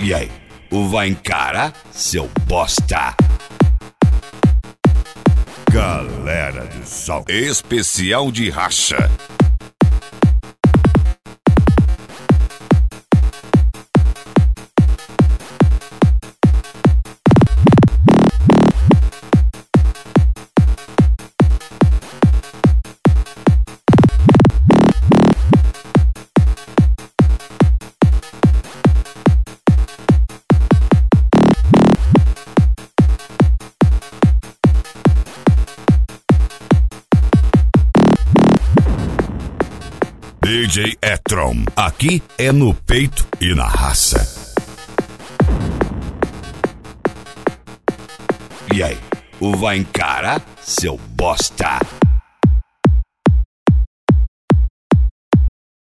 E aí, vai encarar, seu bosta? Galera do Sol, especial de racha. DJ E-Tron, aqui é no peito e na raça. E aí, vai encarar, seu bosta?